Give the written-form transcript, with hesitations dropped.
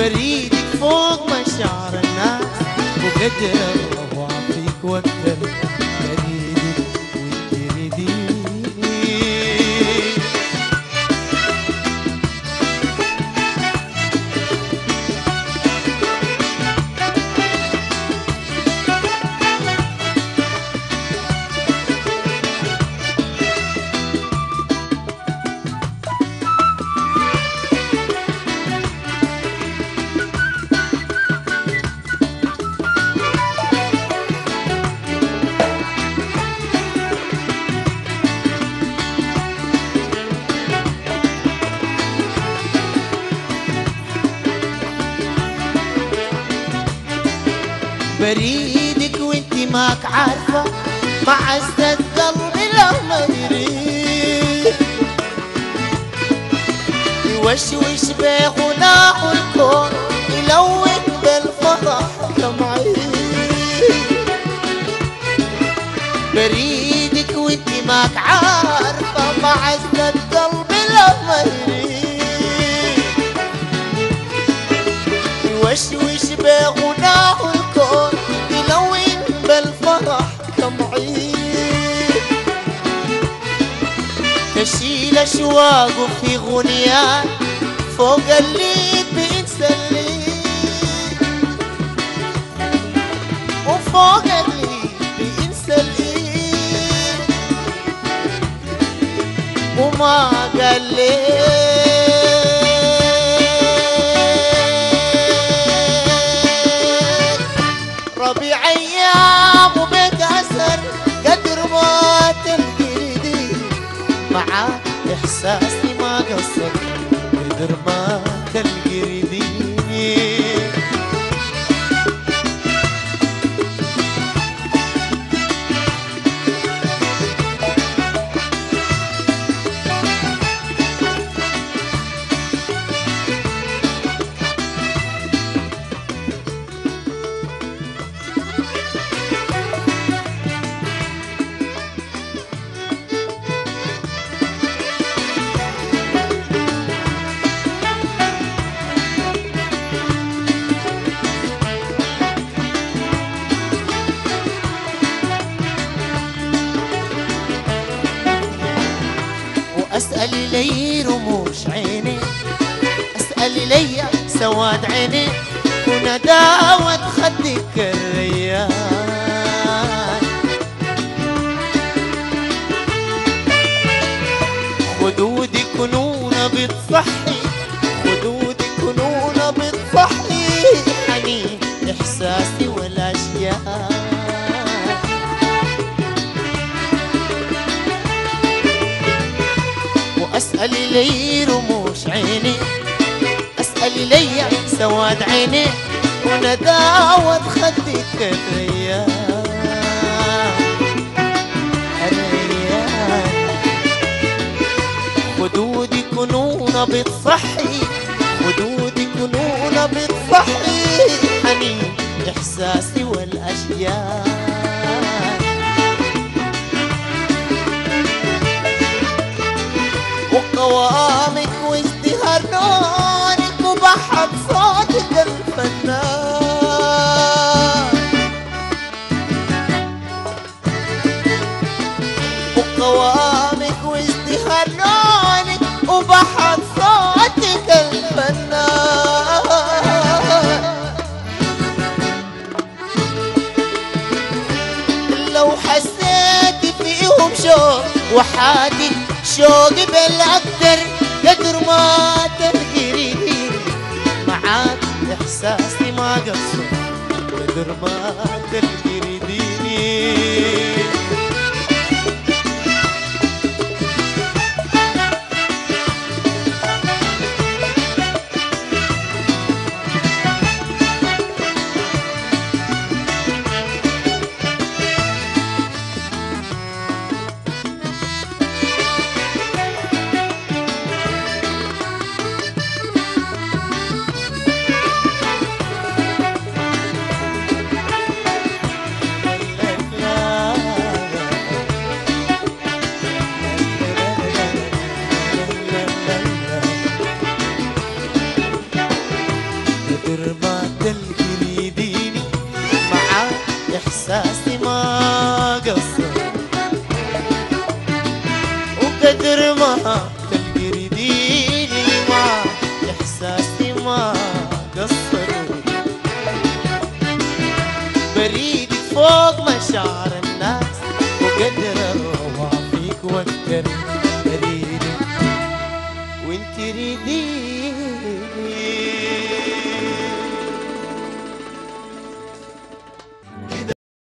بريدك فوق مشاعر الناس، وقدر أوافيك وأقدر بريدك وانت رديني. بريدك وانتي ماك عارفة معزة قلبي لما يريد يوشوش بغناه الكون يلون بالفرح كمعين. بريدك وانتي ماك عارفة معزة قلبي لما يريد يوشوش بغناه الكون يلون بالفرح كمعين. تشيل أشواقه في غنيان فوق الليل بينسى الليل، وفوق الليل بينسى الليل، وما قال ليه ربيع أيام وبيت أسر قدر ما تلقيني معاك إحساسي ما قصر قدر ما تلقيني. أسأل لي رموش عيني، أسأل لي سواد عيني، ونداوة خدك الريان. خدودك كنونة بتصحي، خدودك كنونة بتصحي حنين إحساسي والأشياء. أسأل لي رموش عيني، أسأل لي سواد عيني، ونداوة خدك الريان الريان. خدودي كنونة بتصحي، خدودي كنونة بتصحي حنين إحساسي والأشياء. وقوامك وازدهار نورك وبحر صوتك الفنان. وقوامك وازدهار نورك وبحر صوتك الفنان. لو حسيت فيهم شوق وحادي شوقي بالأقدر قدر ما تلقيني معاك إحساسي ما قصر قدر ما تلقيني. تفقديني ما إحساسي ما قصر بريدك فوق مشاعر الناس وقدر أوافيك وأكتر بريدك وانت ريديني